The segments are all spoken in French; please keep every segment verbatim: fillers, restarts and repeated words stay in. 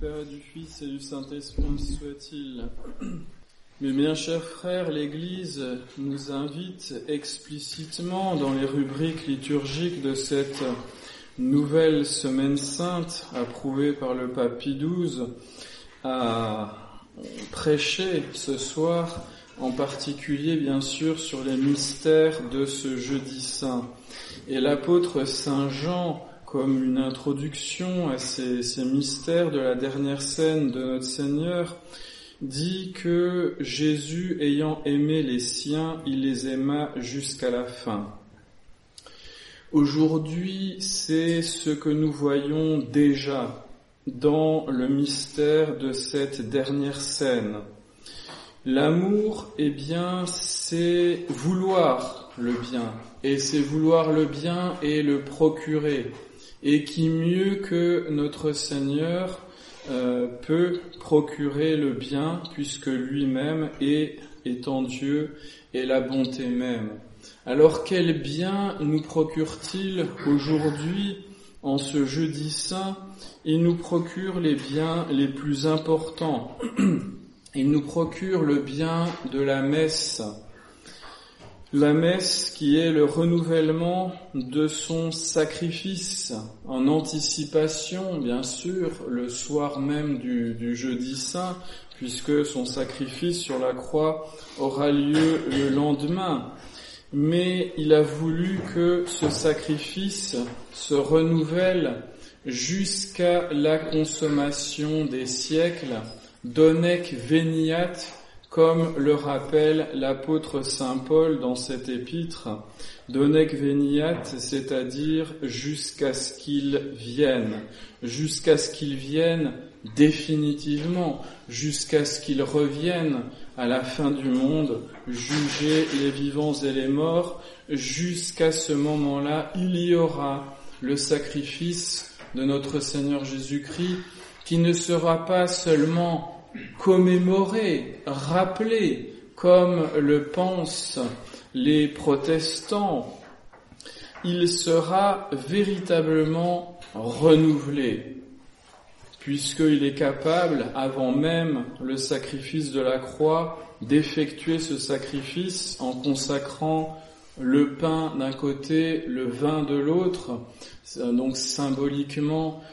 Père et du Fils et du Saint-Esprit soit-il. Mes bien chers frères, l'Église nous invite explicitement dans les rubriques liturgiques de cette nouvelle semaine sainte, approuvée par le pape Pie douze, à prêcher ce soir, en particulier bien sûr sur les mystères de ce jeudi saint. Et l'apôtre Saint Jean, comme une introduction à ces, ces mystères de la dernière scène de notre Seigneur, dit que Jésus, ayant aimé les siens, il les aima jusqu'à la fin. Aujourd'hui, c'est ce que nous voyons déjà dans le mystère de cette dernière scène. L'amour, eh bien, c'est vouloir le bien, et c'est vouloir le bien et le procurer. Et qui mieux que notre Seigneur euh, peut procurer le bien, puisque lui-même est, étant Dieu, est la bonté même. Alors quel bien nous procure-t-il aujourd'hui, en ce jeudi saint? Il nous procure les biens les plus importants. Il nous procure le bien de la messe. La messe qui est le renouvellement de son sacrifice en anticipation, bien sûr, le soir même du, du jeudi saint, puisque son sacrifice sur la croix aura lieu le lendemain. Mais il a voulu que ce sacrifice se renouvelle jusqu'à la consommation des siècles, donec veniat, comme le rappelle l'apôtre Saint Paul dans cette épître, donec veniat, c'est-à-dire jusqu'à ce qu'il vienne, jusqu'à ce qu'il vienne définitivement, jusqu'à ce qu'il revienne à la fin du monde, juger les vivants et les morts. Jusqu'à ce moment-là, il y aura le sacrifice de notre Seigneur Jésus-Christ, qui ne sera pas seulement commémoré, rappelé, comme le pensent les protestants. Il sera véritablement renouvelé, puisqu'il est capable, avant même le sacrifice de la croix, d'effectuer ce sacrifice en consacrant le pain d'un côté, le vin de l'autre, donc symboliquement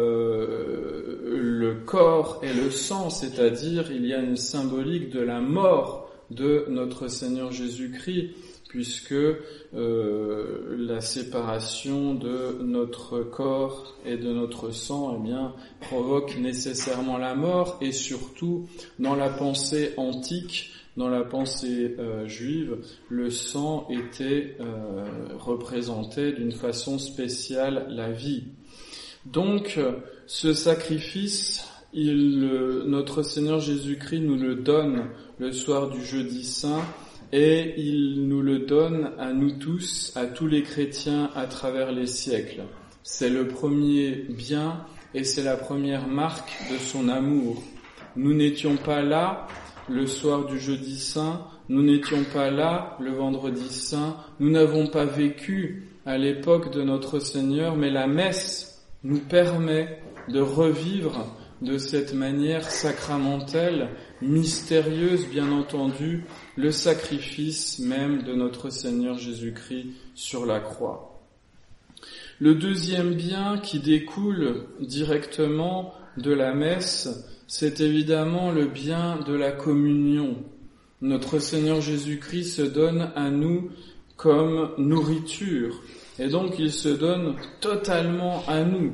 euh, le corps et le sang, c'est-à-dire il y a une symbolique de la mort de notre Seigneur Jésus-Christ, puisque euh, la séparation de notre corps et de notre sang, eh bien, provoque nécessairement la mort, et surtout dans la pensée antique, dans la pensée euh, juive, le sang était euh, représenté d'une façon spéciale la vie. Donc, ce sacrifice, il, euh, notre Seigneur Jésus-Christ nous le donne le soir du jeudi saint, et il nous le donne à nous tous, à tous les chrétiens à travers les siècles. C'est le premier bien et c'est la première marque de son amour. Nous n'étions pas là le soir du jeudi saint, nous n'étions pas là le vendredi saint, nous n'avons pas vécu à l'époque de notre Seigneur, mais la messe nous permet de revivre de cette manière sacramentelle, mystérieuse bien entendu, le sacrifice même de notre Seigneur Jésus-Christ sur la croix. Le deuxième bien qui découle directement de la messe, c'est évidemment le bien de la communion. Notre Seigneur Jésus-Christ se donne à nous comme nourriture, et donc il se donne totalement à nous.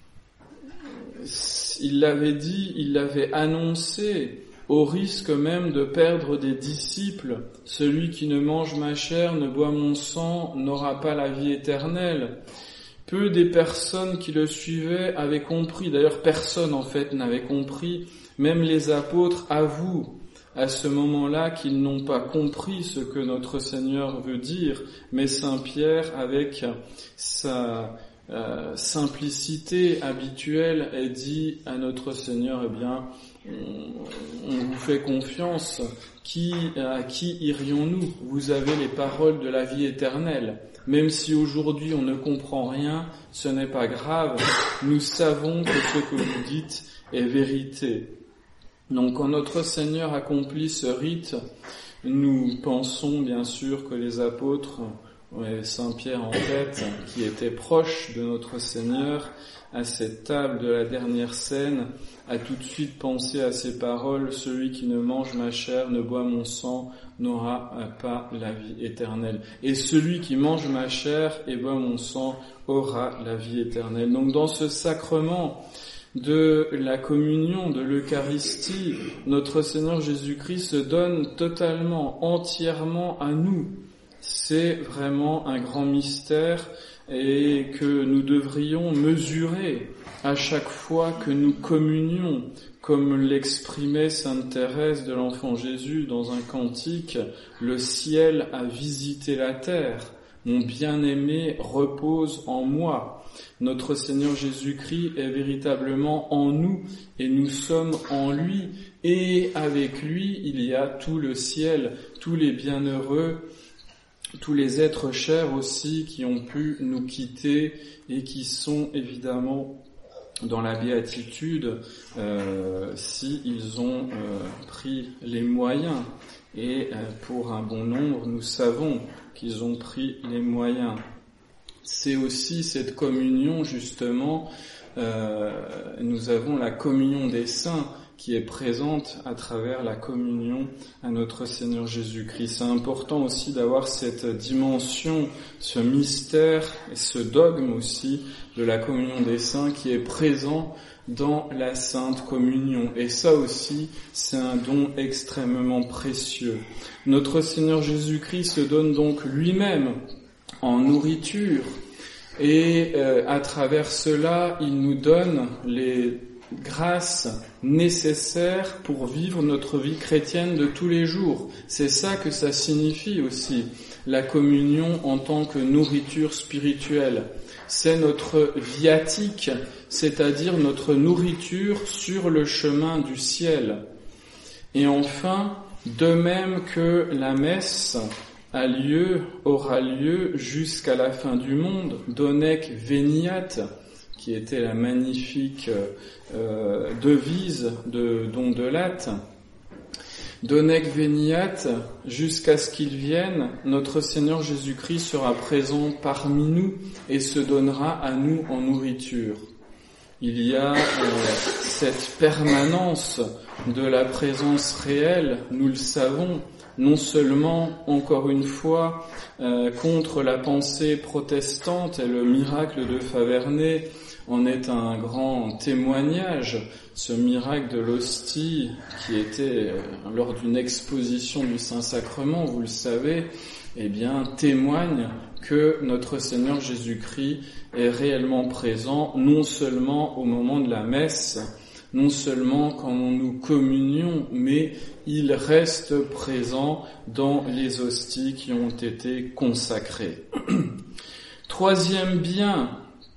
Il l'avait dit, il l'avait annoncé, au risque même de perdre des disciples. Celui qui ne mange ma chair, ne boit mon sang, n'aura pas la vie éternelle. Peu des personnes qui le suivaient avaient compris, d'ailleurs personne en fait n'avait compris, même les apôtres avouent à ce moment-là qu'ils n'ont pas compris ce que notre Seigneur veut dire, mais Saint Pierre, avec sa euh, simplicité habituelle ait dit à notre Seigneur, eh bien, on, on vous fait confiance, qui, à qui irions-nous? Vous avez les paroles de la vie éternelle. Même si aujourd'hui on ne comprend rien, ce n'est pas grave, nous savons que ce que vous dites est vérité. Donc quand notre Seigneur accomplit ce rite, nous pensons bien sûr que les apôtres, et Saint Pierre en tête, qui était proche de notre Seigneur, à cette table de la dernière scène, a tout de suite pensé à ces paroles: celui qui ne mange ma chair, ne boit mon sang, n'aura pas la vie éternelle. Et celui qui mange ma chair et boit mon sang aura la vie éternelle. Donc dans ce sacrement de la communion, de l'Eucharistie, notre Seigneur Jésus-Christ se donne totalement, entièrement à nous. C'est vraiment un grand mystère et que nous devrions mesurer à chaque fois que nous communions, comme l'exprimait Sainte Thérèse de l'Enfant Jésus dans un cantique: « Le ciel a visité la terre, mon bien-aimé repose en moi ». Notre Seigneur Jésus-Christ est véritablement en nous et nous sommes en lui, et avec lui il y a tout le ciel, tous les bienheureux, tous les êtres chers aussi qui ont pu nous quitter et qui sont évidemment dans la béatitude euh, si ils ont euh, pris les moyens. Et euh, pour un bon nombre, nous savons qu'ils ont pris les moyens. C'est aussi cette communion, justement, euh, nous avons la communion des saints qui est présente à travers la communion à notre Seigneur Jésus-Christ. C'est important aussi d'avoir cette dimension, ce mystère et ce dogme aussi de la communion des saints qui est présent dans la Sainte Communion. Et ça aussi, c'est un don extrêmement précieux. Notre Seigneur Jésus-Christ se donne donc lui-même en nourriture et euh, à travers cela, il nous donne les grâces nécessaires pour vivre notre vie chrétienne de tous les jours. C'est ça que ça signifie aussi, la communion en tant que nourriture spirituelle. C'est notre viatique, c'est-à-dire notre nourriture sur le chemin du ciel. Et enfin, de même que la messe a lieu, aura lieu jusqu'à la fin du monde, Donec Veniat, qui était la magnifique euh, devise de Don de Latte. Donec Veniat, jusqu'à ce qu'il vienne, notre Seigneur Jésus-Christ sera présent parmi nous et se donnera à nous en nourriture. Il y a euh, cette permanence de la présence réelle, nous le savons, non seulement, encore une fois, euh, contre la pensée protestante, et le miracle de Faverney en est un grand témoignage, ce miracle de l'hostie qui était, euh, lors d'une exposition du Saint-Sacrement, vous le savez, eh bien, témoigne que notre Seigneur Jésus-Christ est réellement présent, non seulement au moment de la messe, non seulement quand nous communions, mais il reste présent dans les hosties qui ont été consacrées. Troisième bien,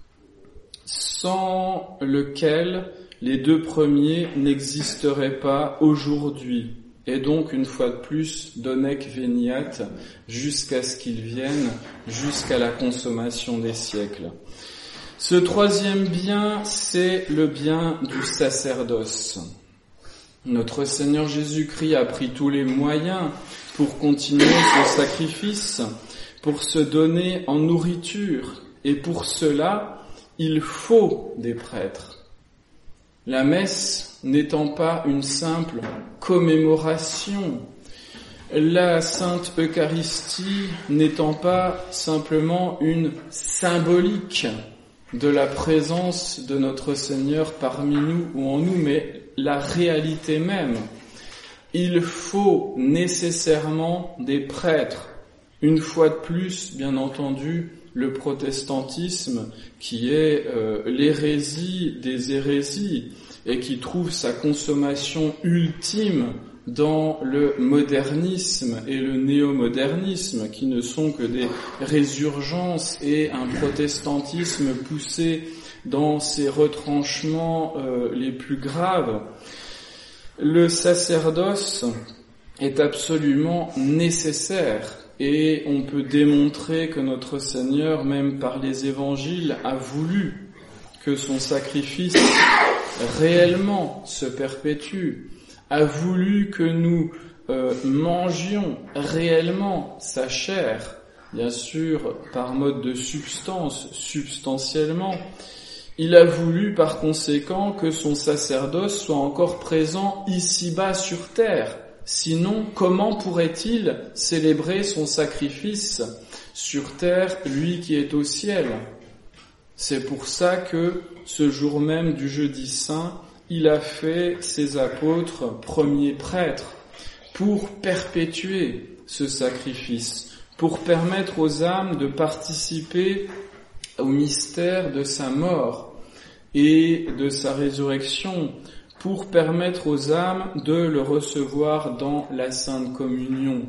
sans lequel les deux premiers n'existeraient pas aujourd'hui. Et donc, une fois de plus, Donec Veniat, jusqu'à ce qu'il vienne, jusqu'à la consommation des siècles. Ce troisième bien, c'est le bien du sacerdoce. Notre Seigneur Jésus-Christ a pris tous les moyens pour continuer son sacrifice, pour se donner en nourriture. Et pour cela, il faut des prêtres. La messe n'étant pas une simple commémoration, la Sainte Eucharistie n'étant pas simplement une symbolique de la présence de notre Seigneur parmi nous ou en nous, mais la réalité même. Il faut nécessairement des prêtres. Une fois de plus, bien entendu, le protestantisme qui est euh, l'hérésie des hérésies et qui trouve sa consommation ultime dans le modernisme et le néo-modernisme, qui ne sont que des résurgences et un protestantisme poussé dans ses retranchements euh, les plus graves. Le sacerdoce est absolument nécessaire et on peut démontrer que notre Seigneur, même par les évangiles, a voulu que son sacrifice réellement se perpétue, a voulu que nous euh, mangions réellement sa chair, bien sûr par mode de substance, substantiellement. Il a voulu par conséquent que son sacerdoce soit encore présent ici-bas sur terre. Sinon, comment pourrait-il célébrer son sacrifice sur terre, lui qui est au ciel ? C'est pour ça que, ce jour même du jeudi saint, il a fait ses apôtres premiers prêtres pour perpétuer ce sacrifice, pour permettre aux âmes de participer au mystère de sa mort et de sa résurrection, pour permettre aux âmes de le recevoir dans la Sainte Communion.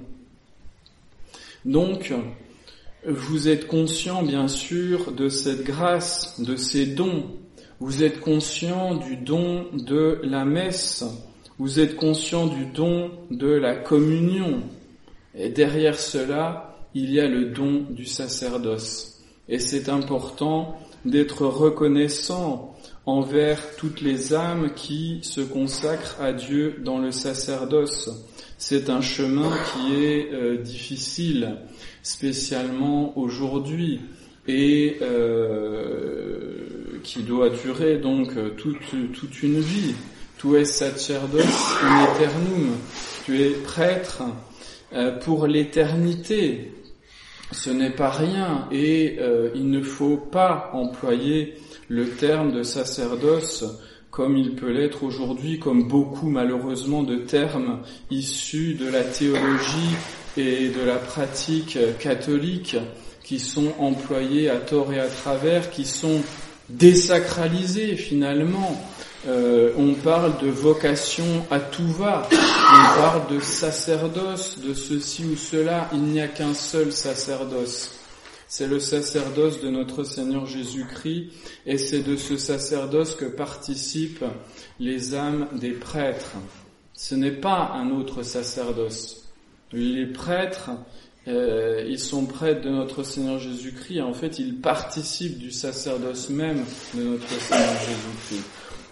Donc, vous êtes conscient, bien sûr, de cette grâce, de ces dons. Vous êtes conscient du don de la messe. Vous êtes conscient du don de la communion. Et derrière cela, il y a le don du sacerdoce. Et c'est important d'être reconnaissant envers toutes les âmes qui se consacrent à Dieu dans le sacerdoce. C'est un chemin qui est euh, difficile, spécialement aujourd'hui, et euh, qui doit durer donc toute, toute une vie. Tu es sacerdos in aeternum, tu es prêtre euh, pour l'éternité. Ce n'est pas rien, et euh, il ne faut pas employer le terme de sacerdoce comme il peut l'être aujourd'hui, comme beaucoup malheureusement de termes issus de la théologie et de la pratique catholique qui sont employés à tort et à travers, qui sont désacralisés finalement. Euh, on parle de vocation à tout va, on parle de sacerdoce, de ceci ou cela, il n'y a qu'un seul sacerdoce. C'est le sacerdoce de notre Seigneur Jésus-Christ, et c'est de ce sacerdoce que participent les âmes des prêtres. Ce n'est pas un autre sacerdoce. Les prêtres, euh, ils sont prêtres de notre Seigneur Jésus-Christ, et en fait, ils participent du sacerdoce même de notre Seigneur Jésus-Christ.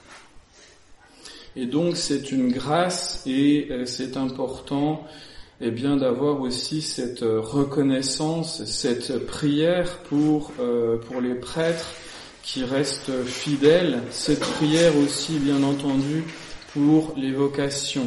Et donc, c'est une grâce, et euh, c'est important eh bien d'avoir aussi cette reconnaissance, cette prière pour euh, pour les prêtres qui restent fidèles, cette prière aussi bien entendu pour les vocations.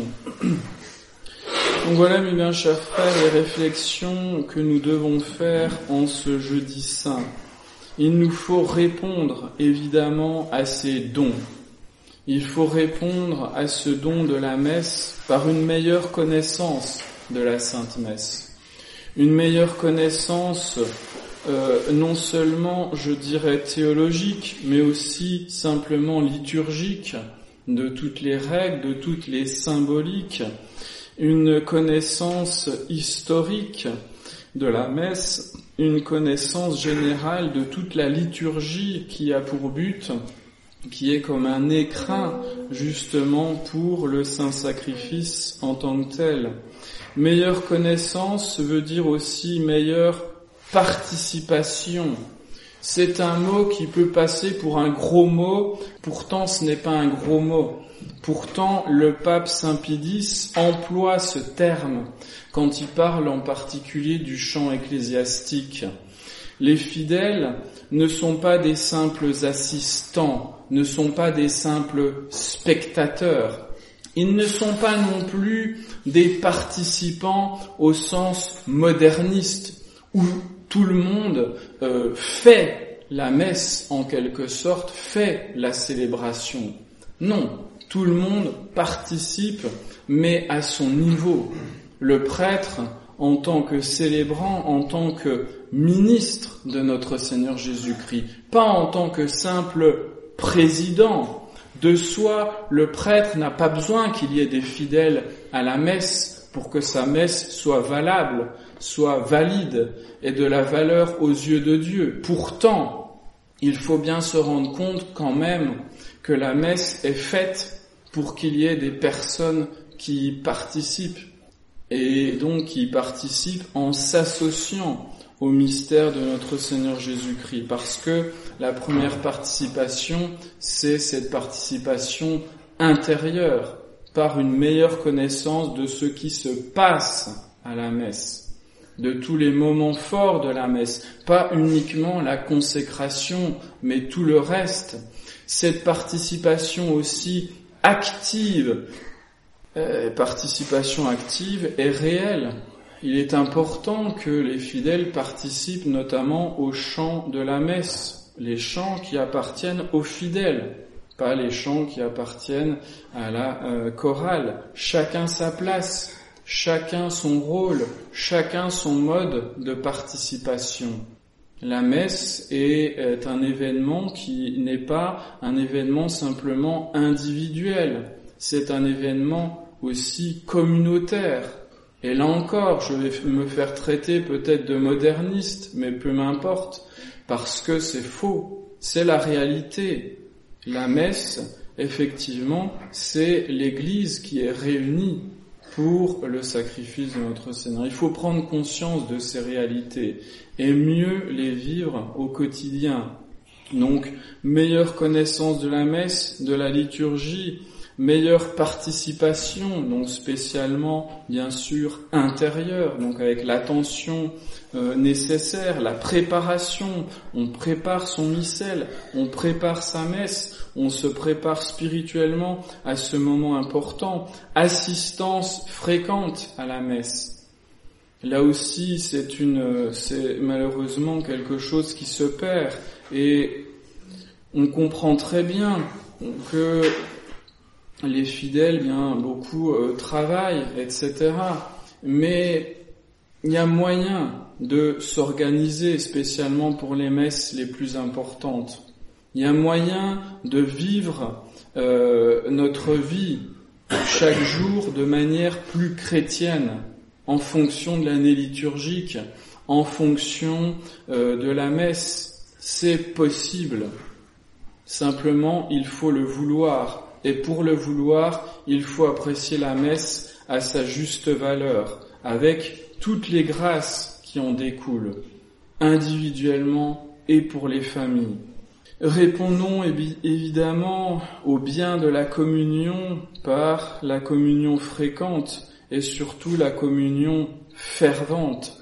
Donc voilà, mes bien chers frères, les réflexions que nous devons faire en ce jeudi saint. Il nous faut répondre évidemment à ces dons. Il faut répondre à ce don de la messe par une meilleure connaissance de la Sainte Messe. Une meilleure connaissance euh, non seulement, je dirais, théologique, mais aussi simplement liturgique, de toutes les règles, de toutes les symboliques, une connaissance historique de la messe, une connaissance générale de toute la liturgie qui a pour but, qui est comme un écrin justement pour le saint sacrifice en tant que tel. Meilleure connaissance veut dire aussi meilleure participation. C'est un mot qui peut passer pour un gros mot, pourtant ce n'est pas un gros mot. Pourtant, le pape Saint Pie X emploie ce terme quand il parle en particulier du chant ecclésiastique. Les fidèles ne sont pas des simples assistants, ne sont pas des simples spectateurs. Ils ne sont pas non plus des participants au sens moderniste, où tout le monde euh, fait la messe en quelque sorte, fait la célébration. Non, tout le monde participe, mais à son niveau. Le prêtre, en tant que célébrant, en tant que ministre de notre Seigneur Jésus-Christ, pas en tant que simple président, De soi, le prêtre n'a pas besoin qu'il y ait des fidèles à la messe pour que sa messe soit valable, soit valide et de la valeur aux yeux de Dieu. Pourtant, il faut bien se rendre compte quand même que la messe est faite pour qu'il y ait des personnes qui y participent, et donc qui y participent en s'associant au mystère de notre Seigneur Jésus-Christ, parce que la première participation, c'est cette participation intérieure, par une meilleure connaissance de ce qui se passe à la messe, de tous les moments forts de la messe, pas uniquement la consécration, mais tout le reste. Cette participation aussi active, euh, participation active est réelle. Il est important que les fidèles participent notamment aux chants de la messe, les chants qui appartiennent aux fidèles, pas les chants qui appartiennent à la euh, chorale. Chacun sa place, chacun son rôle, chacun son mode de participation. La messe est, est un événement qui n'est pas un événement simplement individuel, c'est un événement aussi communautaire. Et là encore, je vais me faire traiter peut-être de moderniste, mais peu m'importe, parce que c'est faux, c'est la réalité. La messe, effectivement, c'est l'Église qui est réunie pour le sacrifice de notre Seigneur. Il faut prendre conscience de ces réalités et mieux les vivre au quotidien. Donc, meilleure connaissance de la messe, de la liturgie, meilleure participation, donc spécialement, bien sûr, intérieure, donc avec l'attention euh, nécessaire, la préparation, on prépare son missel, on prépare sa messe, on se prépare spirituellement à ce moment important, assistance fréquente à la messe. Là aussi, c'est une, c'est malheureusement quelque chose qui se perd, et on comprend très bien que les fidèles, bien, beaucoup euh, travaillent, et cetera. Mais il y a moyen de s'organiser, spécialement pour les messes les plus importantes. Il y a moyen de vivre euh, notre vie chaque jour de manière plus chrétienne, en fonction de l'année liturgique, en fonction euh, de la messe. C'est possible. Simplement, il faut le vouloir. Et pour le vouloir, il faut apprécier la messe à sa juste valeur, avec toutes les grâces qui en découlent, individuellement et pour les familles. Répondons évidemment au bien de la communion par la communion fréquente et surtout la communion fervente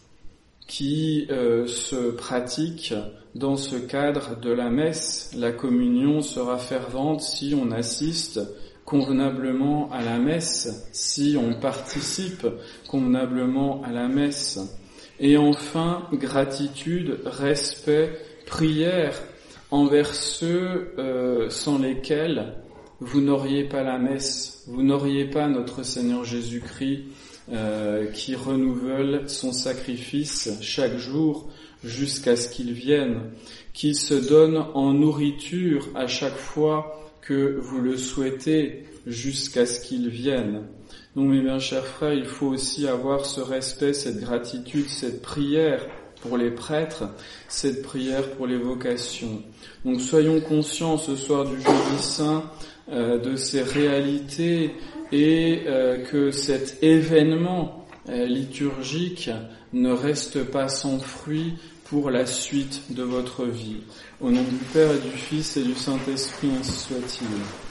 qui euh, se pratique dans ce cadre de la messe. La communion sera fervente si on assiste convenablement à la messe, si on participe convenablement à la messe. Et enfin, gratitude, respect, prière envers ceux euh, sans lesquels vous n'auriez pas la messe, vous n'auriez pas notre Seigneur Jésus-Christ euh, qui renouvelle son sacrifice chaque jour jusqu'à ce qu'il vienne, qui se donne en nourriture à chaque fois que vous le souhaitez jusqu'à ce qu'il vienne. Donc mes bien chers frères, il faut aussi avoir ce respect, cette gratitude, cette prière pour les prêtres, cette prière pour les vocations. Donc soyons conscients ce soir du Jeudi Saint euh, de ces réalités et euh, que cet événement euh, liturgique ne reste pas sans fruit pour la suite de votre vie. Au nom du Père et du Fils et du Saint-Esprit, ainsi soit-il.